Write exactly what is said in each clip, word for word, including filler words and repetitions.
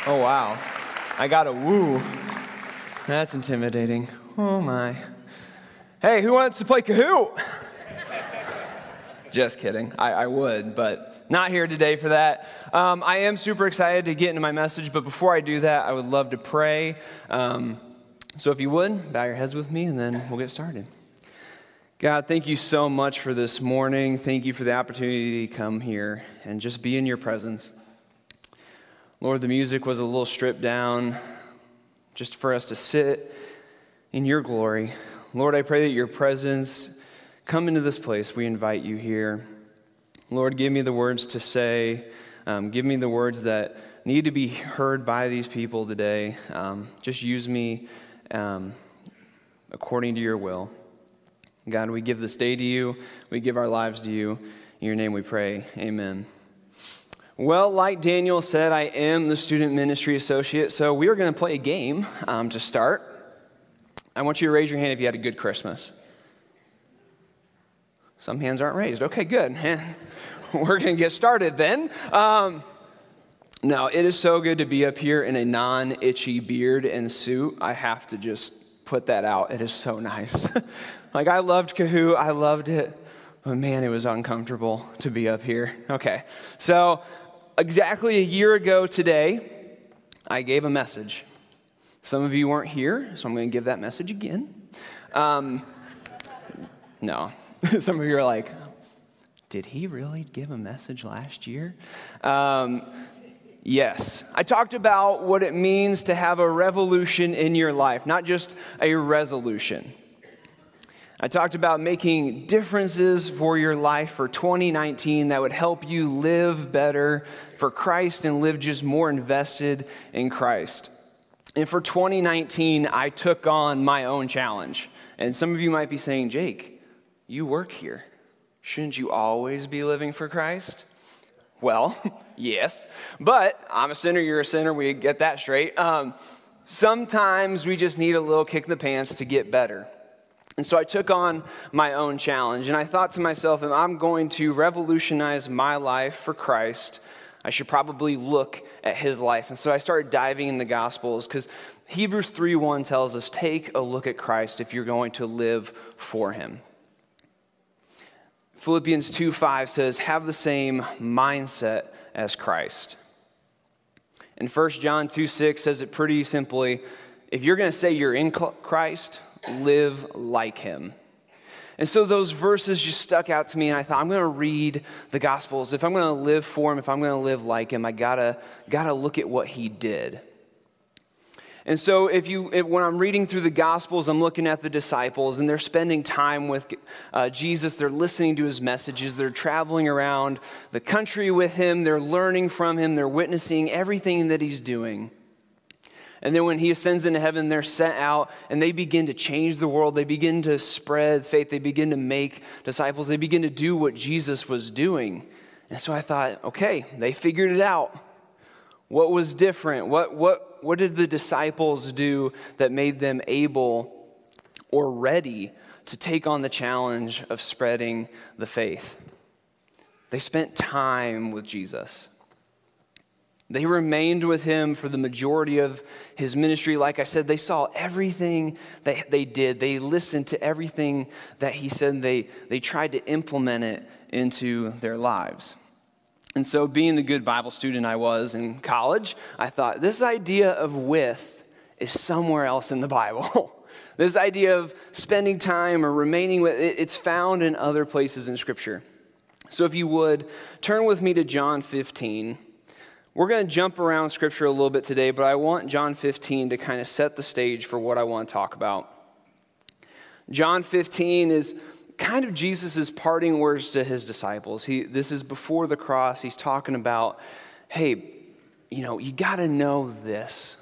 Oh, wow. I got a woo. That's intimidating. Oh, my. Hey, who wants to play Kahoot? Just kidding. I, I would, but not here today for that. Um, I am super excited to get into my message, but before I do that, I would love to pray. Um, so if you would, bow your heads with me, and then we'll get started. God, thank you so much for this morning. Thank you for the opportunity to come here and just be in your presence. Lord, the music was a little stripped down just for us to sit in your glory. Lord, I pray that your presence come into this place. We invite you here. Lord, give me the words to say. Um, give me the words that need to be heard by these people today. Um, just use me um, according to your will. God, we give this day to you. We give our lives to you. In your name we pray. Amen. Well, like Daniel said, I am the student ministry associate, so we are going to play a game um, to start. I want you to raise your hand if you had a good Christmas. Some hands aren't raised. Okay, good. We're going to get started then. Um, no, it is so good to be up here in a non-itchy beard and suit. I have to just put that out. It is so nice. Like, I loved Kahoot. I loved it. But man, it was uncomfortable to be up here. Okay, so exactly a year ago today, I gave a message. Some of you weren't here, so I'm going to give that message again. Um, no. Some of you are like, did he really give a message last year? Um, yes. I talked about what it means to have a revolution in your life, not just a resolution. I talked about making differences for your life for twenty nineteen that would help you live better for Christ and live just more invested in Christ. And for twenty nineteen, I took on my own challenge. And some of you might be saying, Jake, you work here. Shouldn't you always be living for Christ? Well, yes, but I'm a sinner, you're a sinner, we get that straight. Um, sometimes we just need a little kick in the pants to get better. And so I took on my own challenge, and I thought to myself, if I'm going to revolutionize my life for Christ, I should probably look at his life. And so I started diving in the Gospels, because Hebrews three one tells us, take a look at Christ if you're going to live for him. Philippians two five says, have the same mindset as Christ. And First John two six says it pretty simply, if you're going to say you're in Christ, live like him. And so those verses just stuck out to me, and I thought, I'm going to read the Gospels. If I'm going to live for him, if I'm going to live like him, I gotta gotta look at what he did. And so if you, if, when I'm reading through the Gospels, I'm looking at the disciples, and they're spending time with uh, Jesus. They're listening to his messages. They're traveling around the country with him. They're learning from him. They're witnessing everything that he's doing. And then when he ascends into heaven, they're sent out, and they begin to change the world. They begin to spread faith. They begin to make disciples. They begin to do what Jesus was doing. And so I thought, okay, they figured it out. What was different? What what what did the disciples do that made them able or ready to take on the challenge of spreading the faith? They spent time with Jesus. They remained with him for the majority of his ministry. Like I said, they saw everything that they did. They listened to everything that he said. They, they tried to implement it into their lives. And so being the good Bible student I was in college, I thought this idea of with is somewhere else in the Bible. This idea of spending time or remaining with, it's found in other places in Scripture. So if you would, turn with me to John fifteen. We're going to jump around Scripture a little bit today, but I want John fifteen to kind of set the stage for what I want to talk about. John fifteen is kind of Jesus' parting words to his disciples. He, this is before the cross. He's talking about, hey, you know, you got to know this.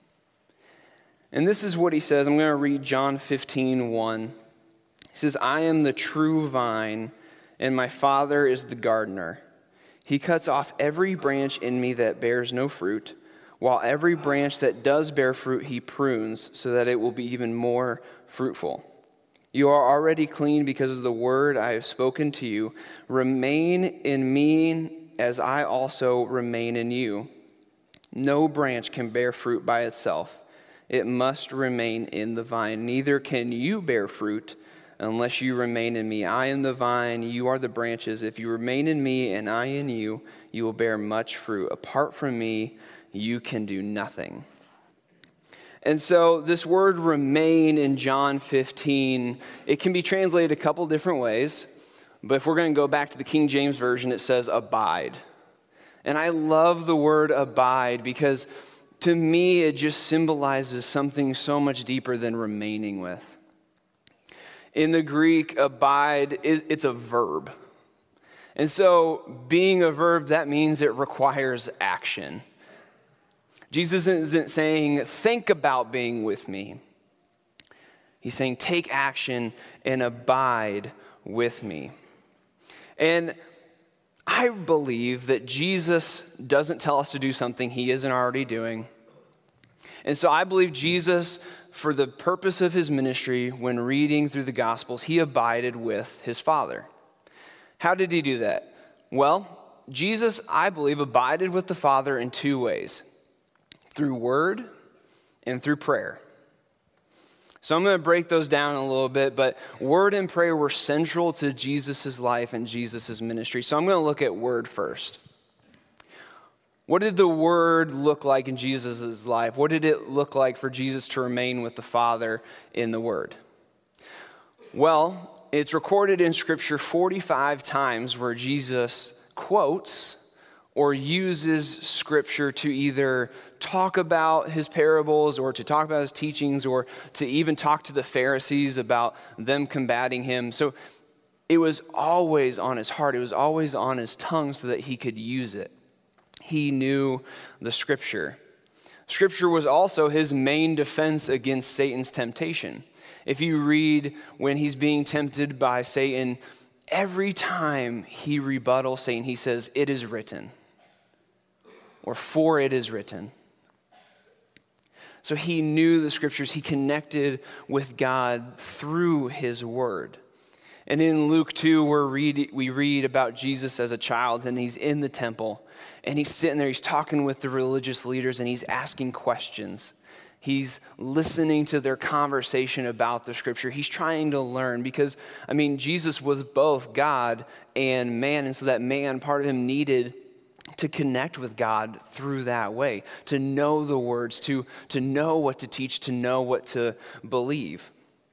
And this is what he says. I'm going to read John fifteen one. He says, I am the true vine, and my Father is the gardener. He cuts off every branch in me that bears no fruit, while every branch that does bear fruit he prunes, so that it will be even more fruitful. You are already clean because of the word I have spoken to you. Remain in me as I also remain in you. No branch can bear fruit by itself. It must remain in the vine. Neither can you bear fruit unless you remain in me. I am the vine, you are the branches. If you remain in me and I in you, you will bear much fruit. Apart from me, you can do nothing. And so this word remain in John fifteen, it can be translated a couple different ways. But if we're going to go back to the King James Version, it says abide. And I love the word abide because to me, it just symbolizes something so much deeper than remaining with. In the Greek, abide, it's a verb. And so being a verb, that means it requires action. Jesus isn't saying, think about being with me. He's saying, take action and abide with me. And I believe that Jesus doesn't tell us to do something he isn't already doing. And so I believe Jesus, for the purpose of his ministry, when reading through the Gospels, he abided with his Father. How did he do that? Well, Jesus, I believe, abided with the Father in two ways. Through word and through prayer. So I'm going to break those down a little bit, but word and prayer were central to Jesus' life and Jesus' ministry. So I'm going to look at word first. What did the word look like in Jesus' life? What did it look like for Jesus to remain with the Father in the word? Well, it's recorded in Scripture forty-five times where Jesus quotes or uses Scripture to either talk about his parables or to talk about his teachings or to even talk to the Pharisees about them combating him. So it was always on his heart. It was always on his tongue so that he could use it. He knew the Scripture. Scripture was also his main defense against Satan's temptation. If you read when he's being tempted by Satan, every time he rebuttals Satan, he says, "It is written," or "For it is written." So he knew the Scriptures. He connected with God through his word. And in Luke two, we're read, we read about Jesus as a child, and he's in the temple. And he's sitting there, he's talking with the religious leaders, and he's asking questions. He's listening to their conversation about the Scripture. He's trying to learn because, I mean, Jesus was both God and man. And so that man, part of him needed to connect with God through that way, to know the words, to, to know what to teach, to know what to believe.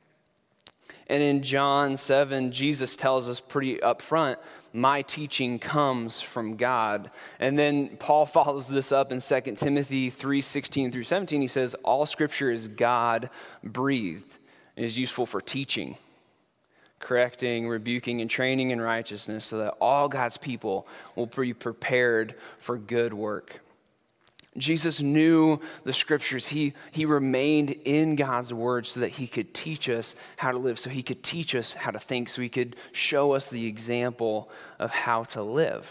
And in John seven, Jesus tells us pretty upfront, my teaching comes from God. And then Paul follows this up in Second Timothy three sixteen through seventeen. He says, all Scripture is God-breathed and is useful for teaching, correcting, rebuking, and training in righteousness so that all God's people will be prepared for good work. Jesus knew the Scriptures. He, he remained in God's word so that he could teach us how to live, so he could teach us how to think, so he could show us the example of how to live.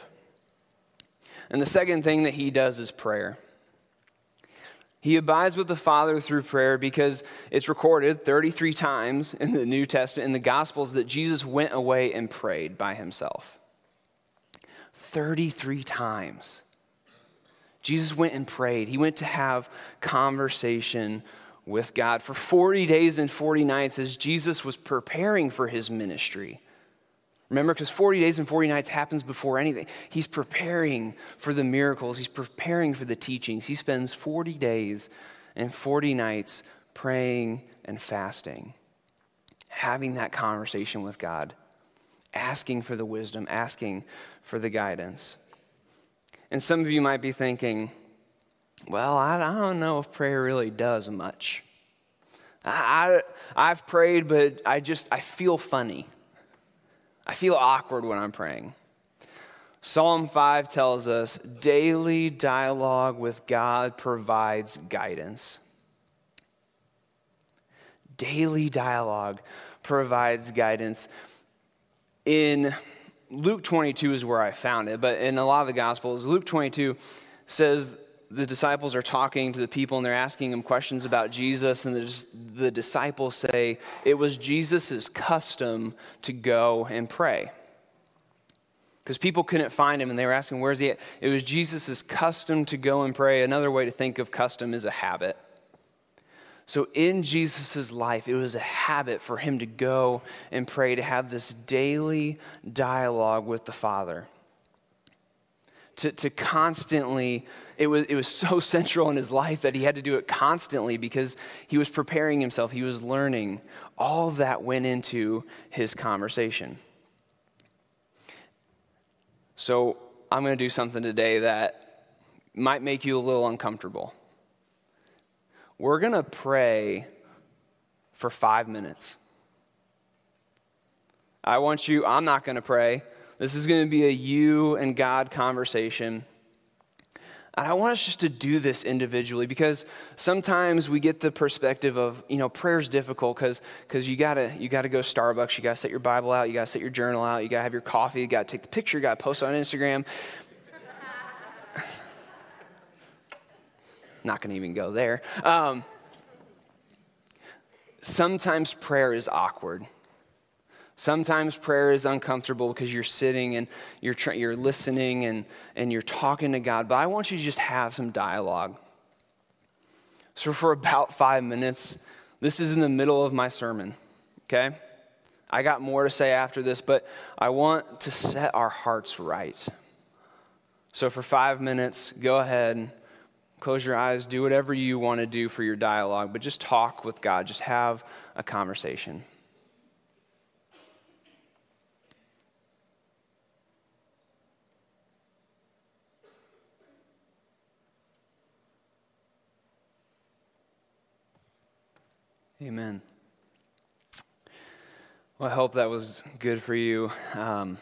And the second thing that he does is prayer. He abides with the Father through prayer because it's recorded thirty-three times in the New Testament, in the Gospels, that Jesus went away and prayed by himself. thirty-three times. Jesus went and prayed. He went to have conversation with God for forty days and forty nights as Jesus was preparing for his ministry. Remember, because forty days and forty nights happens before anything. He's preparing for the miracles. He's preparing for the teachings. He spends forty days and forty nights praying and fasting, having that conversation with God, asking for the wisdom, asking for the guidance. And some of you might be thinking, well, I, I don't know if prayer really does much. I, I, I've prayed, but I just, I feel funny. I feel awkward when I'm praying. Psalm five tells us, daily dialogue with God provides guidance. Daily dialogue provides guidance. In Luke twenty-two is where I found it, but in a lot of the Gospels, Luke twenty-two says the disciples are talking to the people and they're asking them questions about Jesus, and the, the disciples say it was Jesus' custom to go and pray. because people couldn't find him and they were asking, where's he at? It was Jesus' custom to go and pray. Another way to think of custom is a habit. So in Jesus' life, it was a habit for him to go and pray, to have this daily dialogue with the Father. To, to constantly, it was, it was so central in his life that he had to do it constantly because he was preparing himself, he was learning. All of that went into his conversation. So I'm going to do something today that might make you a little uncomfortable. We're going to pray for five minutes. I want you, I'm not going to pray. This is going to be a you and God conversation. And I want us just to do this individually because sometimes we get the perspective of, you know, prayer's difficult because because you gotta you gotta go Starbucks, you gotta set your Bible out, you gotta set your journal out, you gotta have your coffee, you gotta take the picture, you gotta post it on Instagram. Not gonna even go there. Um, sometimes prayer is awkward. Sometimes prayer is uncomfortable because you're sitting and you're tr- you're listening and, and you're talking to God. But I want you to just have some dialogue. So for about five minutes, this is in the middle of my sermon, okay? I got more to say after this, but I want to set our hearts right. So for five minutes, go ahead, close your eyes, do whatever you want to do for your dialogue, but just talk with God. Just have a conversation. Amen. Well, I hope that was good for you. Um,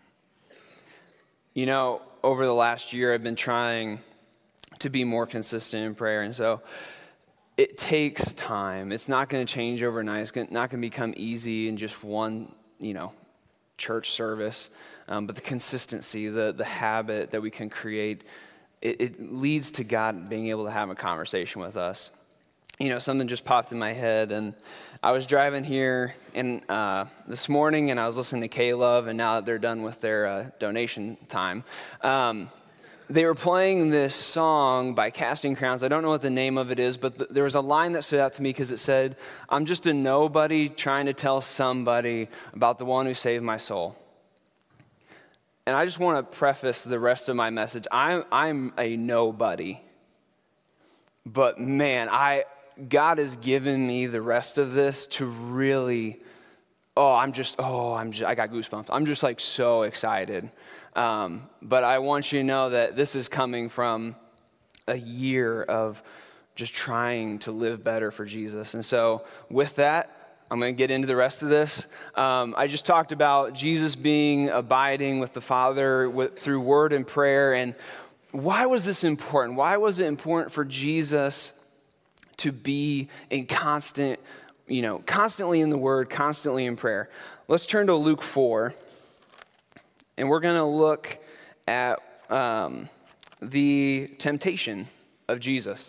you know, over the last year, I've been trying to be more consistent in prayer, and so it takes time. It's not going to change overnight. It's gonna, not going to become easy in just one, you know, church service. Um, but the consistency, the the habit that we can create, it, it leads to God being able to have a conversation with us. You know, something just popped in my head, and I was driving here in, uh, this morning, and I was listening to K-Love, and now that they're done with their uh, donation time, um, they were playing this song by Casting Crowns. I don't know what the name of it is, but th- there was a line that stood out to me because it said, "I'm just a nobody trying to tell somebody about the one who saved my soul." And I just want to preface the rest of my message. I'm, I'm a nobody, but man, I... God has given me the rest of this to really, oh, I'm just, oh, I'm just, I got goosebumps. I'm just like so excited. Um, but I want you to know that this is coming from a year of just trying to live better for Jesus. And so with that, I'm going to get into the rest of this. Um, I just talked about Jesus being abiding with the Father with, through word and prayer. And why was this important? Why was it important for Jesus to be in constant, you know, constantly in the Word, constantly in prayer? Let's turn to Luke four, and we're going to look at um, the temptation of Jesus.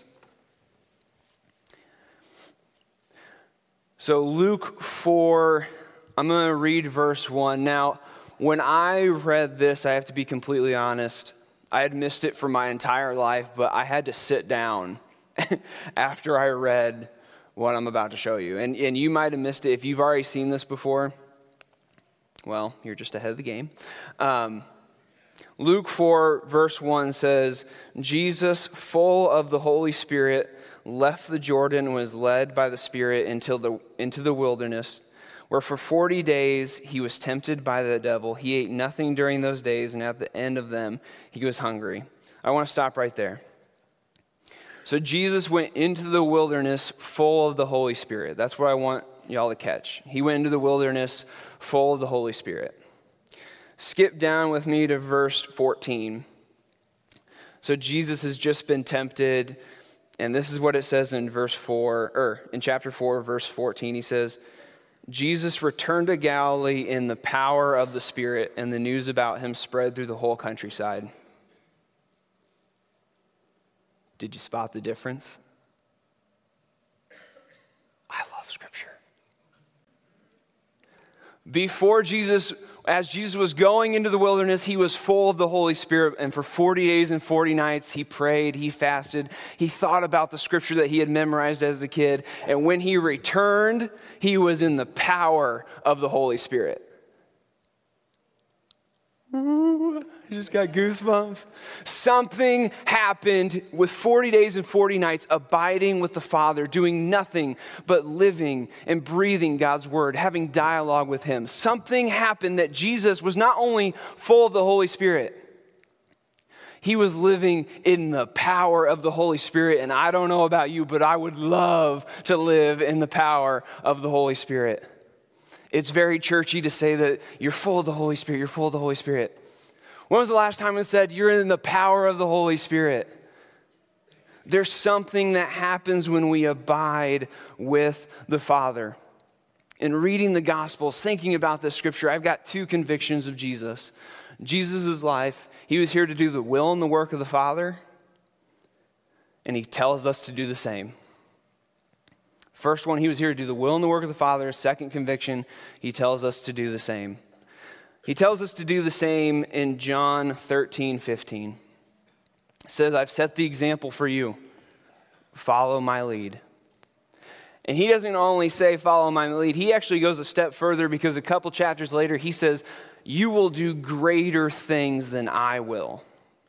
So Luke four, I'm going to read verse one. Now, when I read this, I have to be completely honest, I had missed it for my entire life, but I had to sit down after I read what I'm about to show you. And, and you might have missed it. If you've already seen this before, well, you're just ahead of the game. Um, Luke four, verse one says, "Jesus, full of the Holy Spirit, left the Jordan and was led by the Spirit until the, into the wilderness, where for forty days he was tempted by the devil. He ate nothing during those days, and at the end of them, he was hungry." I want to stop right there. So Jesus went into the wilderness full of the Holy Spirit. That's what I want y'all to catch. He went into the wilderness full of the Holy Spirit. Skip down with me to verse fourteen. So Jesus has just been tempted, and this is what it says in verse four, or in chapter four, verse fourteen. He says, "Jesus returned to Galilee in the power of the Spirit, and the news about him spread through the whole countryside." Did you spot the difference? I love Scripture. Before Jesus as Jesus was going into the wilderness, he was full of the Holy Spirit. And for forty days and forty nights, he prayed, he fasted, he thought about the scripture that he had memorized as a kid. And when he returned, he was in the power of the Holy Spirit. Ooh, I just got goosebumps. Something happened with forty days and forty nights abiding with the Father, doing nothing but living and breathing God's word, having dialogue with him. Something happened that Jesus was not only full of the Holy Spirit, he was living in the power of the Holy Spirit. And I don't know about you, but I would love to live in the power of the Holy Spirit. It's very churchy to say that you're full of the Holy Spirit, you're full of the Holy Spirit. When was the last time it said you're in the power of the Holy Spirit? There's something that happens when we abide with the Father. In reading the Gospels, thinking about this scripture, I've got two convictions of Jesus. Jesus' life, he was here to do the will and the work of the Father, and he tells us to do the same. First one, he was here to do the will and the work of the Father. Second conviction, he tells us to do the same. He tells us to do the same in John thirteen fifteen. It says, I've set the example for you. Follow my lead. And he doesn't only say follow my lead. He actually goes a step further because a couple chapters later, he says, you will do greater things than I will.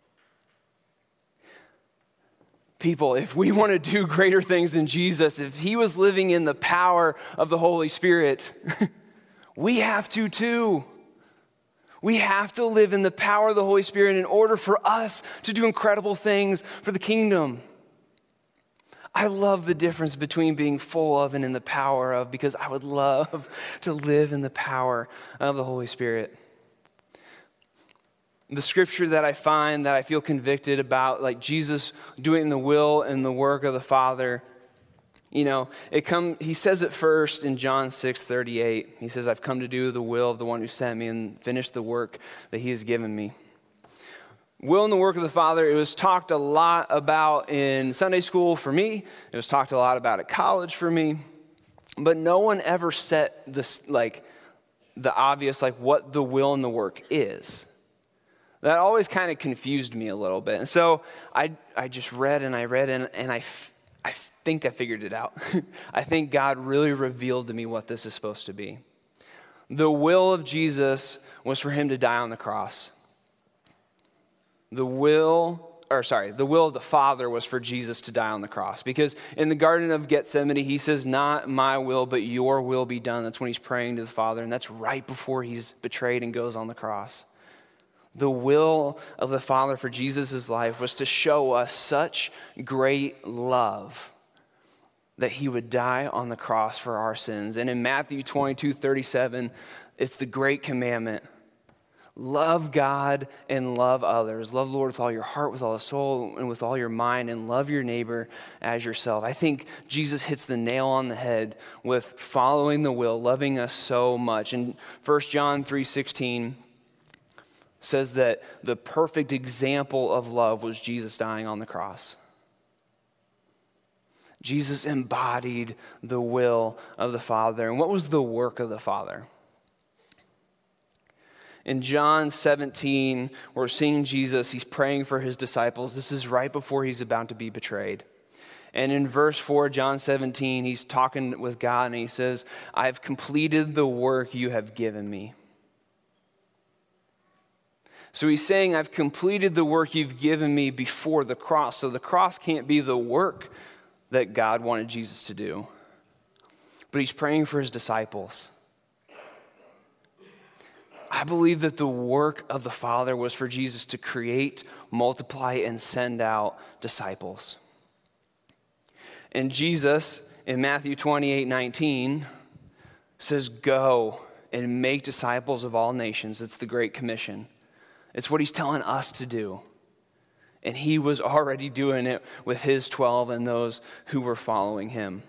People, if we want to do greater things than Jesus, if he was living in the power of the Holy Spirit, we have to too. We have to live in the power of the Holy Spirit in order for us to do incredible things for the kingdom. I love the difference between being full of and in the power of, because I would love to live in the power of the Holy Spirit. The scripture that I find that I feel convicted about, like Jesus doing the will and the work of the Father, you know, it come. He says it first in John six thirty-eight. He says, I've come to do the will of the one who sent me and finish the work that he has given me. Will and the work of the Father, it was talked a lot about in Sunday school for me. It was talked a lot about at college for me. But no one ever set this, like, the obvious, like, what the will and the work is. That always kind of confused me a little bit. And so I I just read and I read and, and I, I think I figured it out. I think God really revealed to me what this is supposed to be. The will of Jesus was for him to die on the cross. The will, or sorry, the will of the Father was for Jesus to die on the cross. Because in the Garden of Gethsemane, he says, not my will, but your will be done. That's when he's praying to the Father. And that's right before he's betrayed and goes on the cross. The will of the Father for Jesus' life was to show us such great love that he would die on the cross for our sins. And in Matthew twenty-two thirty-seven, it's the great commandment. Love God and love others. Love the Lord with all your heart, with all the soul, and with all your mind, and love your neighbor as yourself. I think Jesus hits the nail on the head with following the will, loving us so much. And First John three sixteen says that the perfect example of love was Jesus dying on the cross. Jesus embodied the will of the Father. And what was the work of the Father? In John seventeen, we're seeing Jesus, he's praying for his disciples. This is right before he's about to be betrayed. And in verse four, John seventeen, he's talking with God and he says, I've completed the work you have given me. So he's saying, I've completed the work you've given me before the cross. So the cross can't be the work that God wanted Jesus to do. But he's praying for his disciples. I believe that the work of the Father was for Jesus to create, multiply, and send out disciples. And Jesus, in Matthew twenty-eight nineteen, says, go and make disciples of all nations. It's the Great Commission. It's what he's telling us to do. And he was already doing it with his twelve and those who were following him.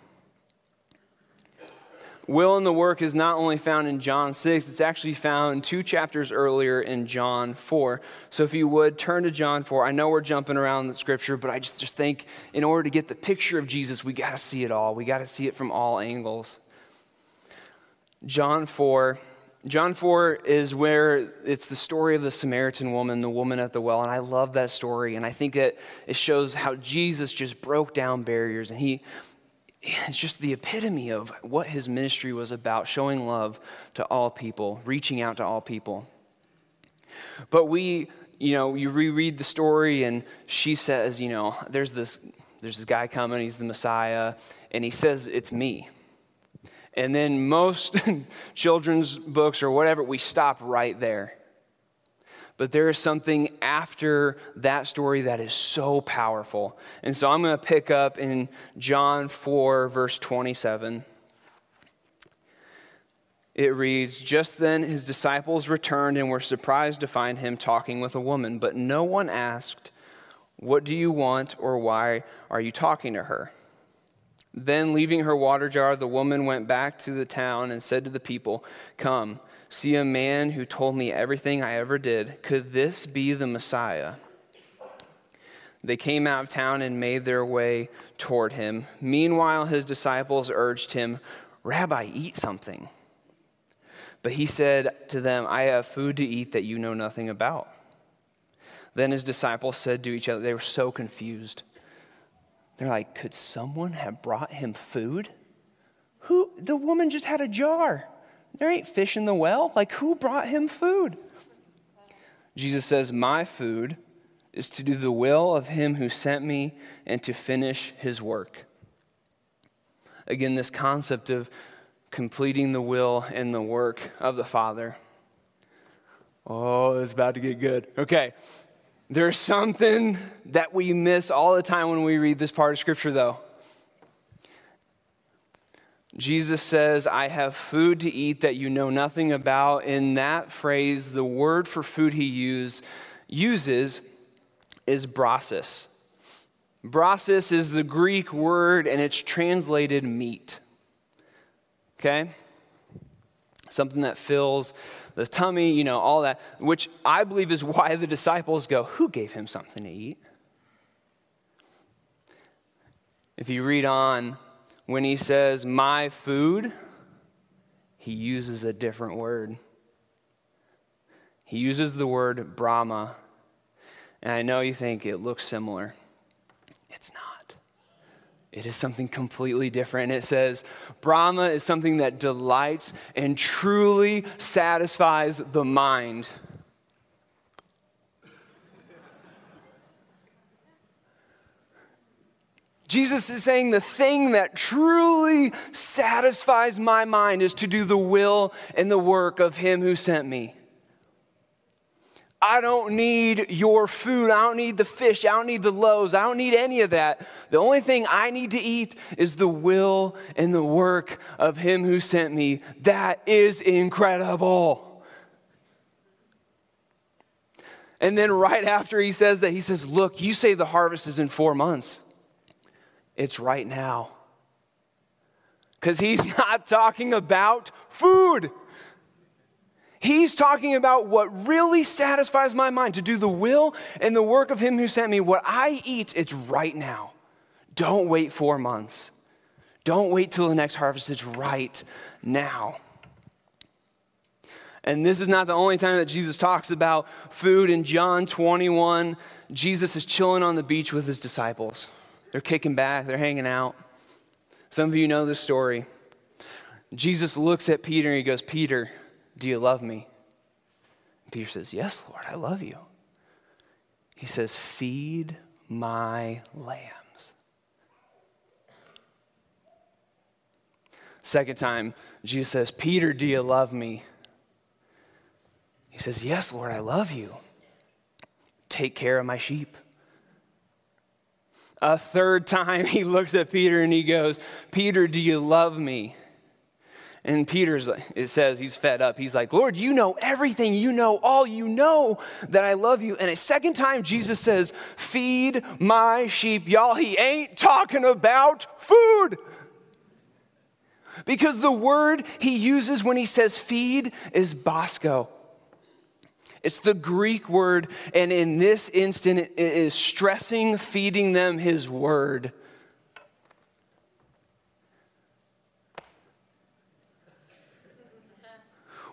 Will and the work is not only found in John six, it's actually found two chapters earlier in John four. So if you would, turn to John four. I know we're jumping around the scripture, but I just, just think in order to get the picture of Jesus, we got to see it all. We got to see it from all angles. John four, John four is where it's the story of the Samaritan woman, the woman at the well, and I love that story, and I think it, it shows how Jesus just broke down barriers, and he, it's just the epitome of what his ministry was about, showing love to all people, reaching out to all people. But we, you know, you reread the story, and she says, you know, there's this, there's this guy coming, he's the Messiah, and he says, it's me. And then most children's books or whatever, we stop right there. But there is something after that story that is so powerful. And so I'm going to pick up in John four, verse twenty-seven. It reads, "Just then his disciples returned and were surprised to find him talking with a woman. But no one asked, 'What do you want?' or 'Why are you talking to her?' Then, leaving her water jar, the woman went back to the town and said to the people, 'Come, see a man who told me everything I ever did. Could this be the Messiah?' They came out of town and made their way toward him. Meanwhile, his disciples urged him, 'Rabbi, eat something.' But he said to them, 'I have food to eat that you know nothing about.' Then his disciples said to each other," they were so confused. They're like, "Could someone have brought him food? Who? The woman just had a jar. There ain't fish in the well. Like, who brought him food?" Jesus says, "My food is to do the will of him who sent me and to finish his work." Again, this concept of completing the will and the work of the Father. Oh, it's about to get good. Okay. There's something that we miss all the time when we read this part of Scripture, though. Jesus says, "I have food to eat that you know nothing about." In that phrase, the word for food he use, uses is brosis. Brosis is the Greek word, and it's translated meat. Okay? Something that fills the tummy, you know, all that, which I believe is why the disciples go, "Who gave him something to eat?" If you read on, when he says, "my food," he uses a different word. He uses the word brahma. And I know you think it looks similar. It's not. It is something completely different. It says, Brahma is something that delights and truly satisfies the mind. Jesus is saying the thing that truly satisfies my mind is to do the will and the work of him who sent me. I don't need your food. I don't need the fish. I don't need the loaves. I don't need any of that. The only thing I need to eat is the will and the work of him who sent me. That is incredible. And then right after he says that, he says, "Look, you say the harvest is in four months. It's right now." Because he's not talking about food. He's talking about what really satisfies my mind, to do the will and the work of him who sent me. What I eat, it's right now. Don't wait four months. Don't wait till the next harvest. It's right now. And this is not the only time that Jesus talks about food. In John twenty-one, Jesus is chilling on the beach with his disciples. They're kicking back. They're hanging out. Some of you know this story. Jesus looks at Peter and he goes, "Peter, do you love me?" And Peter says, "Yes, Lord, I love you." He says, "Feed my lambs." Second time, Jesus says, "Peter, do you love me?" He says, "Yes, Lord, I love you. Take care of my sheep." A third time, he looks at Peter and he goes, "Peter, do you love me?" And Peter's, it says, he's fed up. He's like, "Lord, you know everything. You know all. You know that I love you." And a second time, Jesus says, "Feed my sheep." Y'all, he ain't talking about food. Because the word he uses when he says feed is basko. It's the Greek word, and in this instant, it is stressing feeding them his word.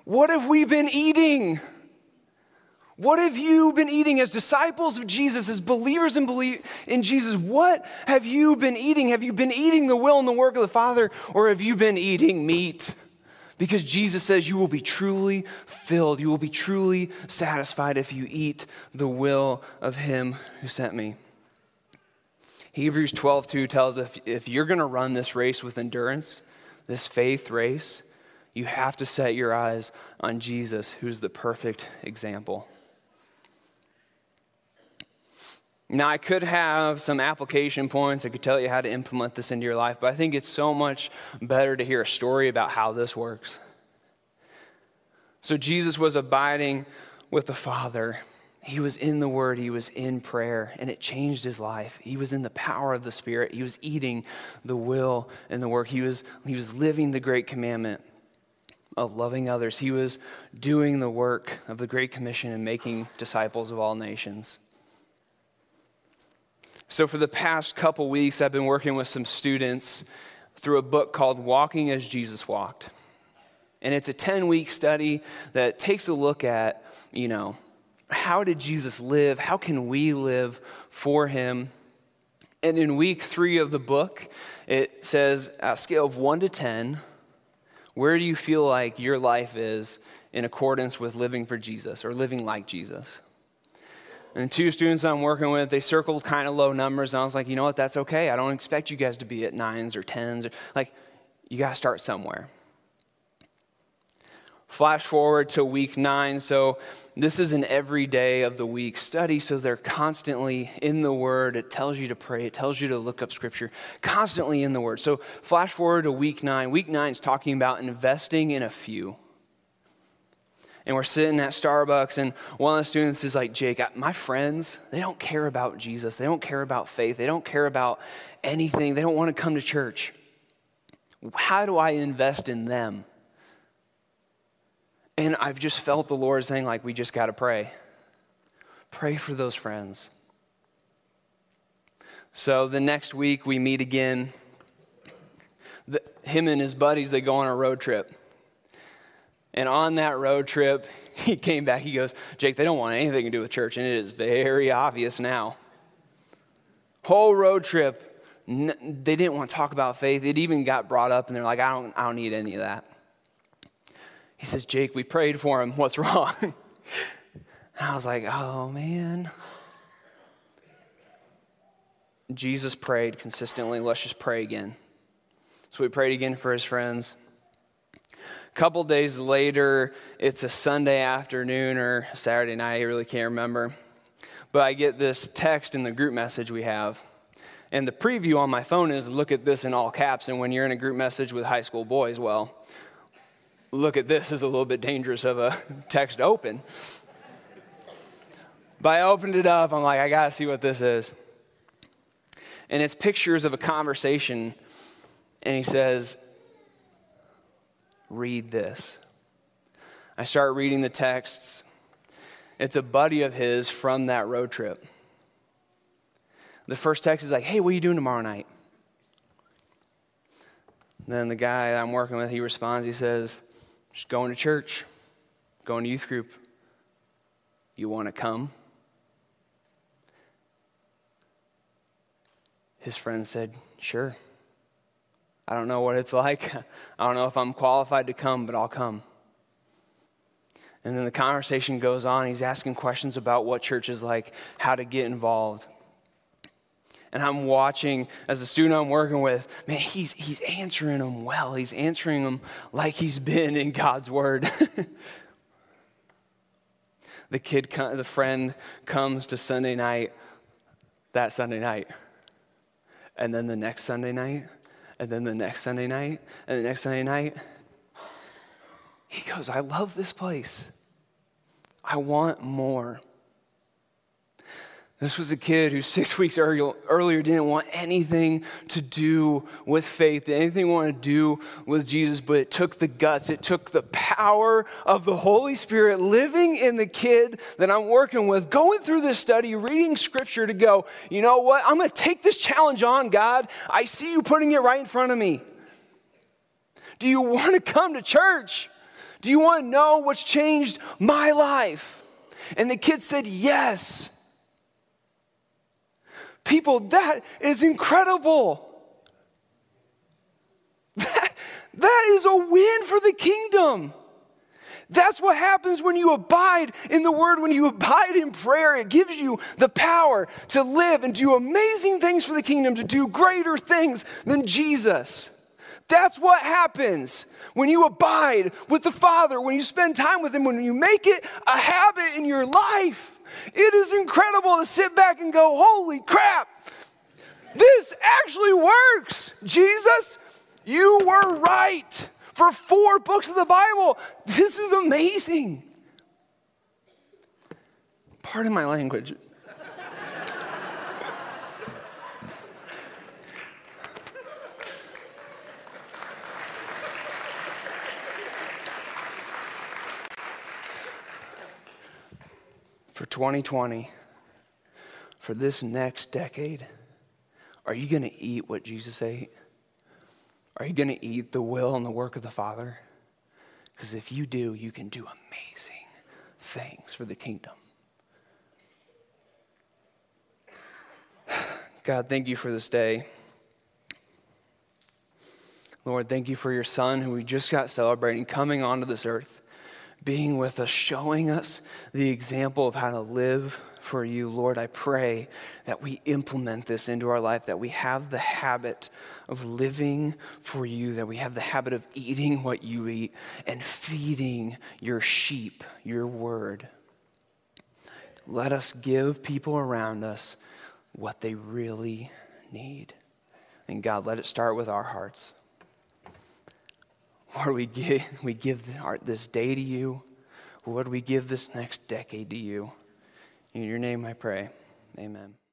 What have we been eating? What have you been eating as disciples of Jesus, as believers in, believe, in Jesus? What have you been eating? Have you been eating the will and the work of the Father, or have you been eating meat? Because Jesus says you will be truly filled, you will be truly satisfied if you eat the will of him who sent me. Hebrews twelve two tells us if, if you're going to run this race with endurance, this faith race, you have to set your eyes on Jesus, who's the perfect example. Now, I could have some application points. I could tell you how to implement this into your life, but I think it's so much better to hear a story about how this works. So Jesus was abiding with the Father. He was in the Word. He was in prayer, and it changed his life. He was in the power of the Spirit. He was eating the will and the work. He was, he was living the great commandment of loving others. He was doing the work of the Great Commission and making disciples of all nations. So for the past couple weeks, I've been working with some students through a book called Walking as Jesus Walked. And it's a ten-week study that takes a look at, you know, how did Jesus live? How can we live for him? And in week three of the book, it says, a scale of one to ten, where do you feel like your life is in accordance with living for Jesus or living like Jesus? And two students I'm working with, they circled kind of low numbers, and I was like, you know what, that's okay. I don't expect you guys to be at nines or tens. Or, like, you got to start somewhere. Flash forward to week nine. So this is an every day of the week study, so they're constantly in the Word. It tells you to pray. It tells you to look up Scripture. Constantly in the Word. So flash forward to week nine. Week nine is talking about investing in a few. And we're sitting at Starbucks, and one of the students is like, Jake, my friends, they don't care about Jesus. They don't care about faith. They don't care about anything. They don't want to come to church. How do I invest in them? And I've just felt the Lord saying, like, we just got to pray. Pray for those friends. So the next week we meet again. The, him and his buddies, they go on a road trip. And on that road trip, he came back, he goes, Jake, they don't want anything to do with church, and it is very obvious now. Whole road trip, n- they didn't want to talk about faith. It even got brought up, and they're like, I don't, I don't need any of that. He says, Jake, we prayed for him. What's wrong? And I was like, oh, man. Jesus prayed consistently. Let's just pray again. So we prayed again for his friends. A couple days later, it's a Sunday afternoon or Saturday night. I really can't remember. But I get this text in the group message we have. And the preview on my phone is, look at this in all caps. And when you're in a group message with high school boys, well, look at this is a little bit dangerous of a text to open. But I opened it up. I'm like, I got to see what this is. And it's pictures of a conversation. And he says, read this. I start reading the texts. It's a buddy of his from that road trip. The first text is like, hey, what are you doing tomorrow night? Then the guy I'm working with, he responds, he says, just going to church, going to youth group. You want to come? His friend said, sure. I don't know what it's like. I don't know if I'm qualified to come, but I'll come. And then the conversation goes on. He's asking questions about what church is like, how to get involved. And I'm watching, as a student I'm working with, man, he's he's answering them well. He's answering them like he's been in God's Word. the kid, the friend comes to Sunday night, that Sunday night. And then the next Sunday night. And then the next Sunday night, and the next Sunday night, he goes, I love this place. I want more. This was a kid who six weeks earlier didn't want anything to do with faith, anything want to do with Jesus, but it took the guts, it took the power of the Holy Spirit living in the kid that I'm working with, going through this study, reading Scripture to go, you know what, I'm going to take this challenge on, God. I see you putting it right in front of me. Do you want to come to church? Do you want to know what's changed my life? And the kid said, yes. People, that is incredible. That, that is a win for the kingdom. That's what happens when you abide in the word, when you abide in prayer. It gives you the power to live and do amazing things for the kingdom, to do greater things than Jesus. That's what happens when you abide with the Father, when you spend time with him, when you make it a habit in your life. It is incredible to sit back and go, holy crap, this actually works. Jesus, you were right. For four books of the Bible, this is amazing. Pardon my language. For twenty twenty, for this next decade, are you going to eat what Jesus ate? Are you going to eat the will and the work of the Father? Because if you do, you can do amazing things for the kingdom. God, thank you for this day. Lord, thank you for your Son who we just got celebrating, coming onto this earth, being with us, showing us the example of how to live for you. Lord, I pray that we implement this into our life, that we have the habit of living for you, that we have the habit of eating what you eat and feeding your sheep, your word. Let us give people around us what they really need. And God, let it start with our hearts. Lord, we give, we give this day to you. Lord, we give this next decade to you. In your name I pray, amen.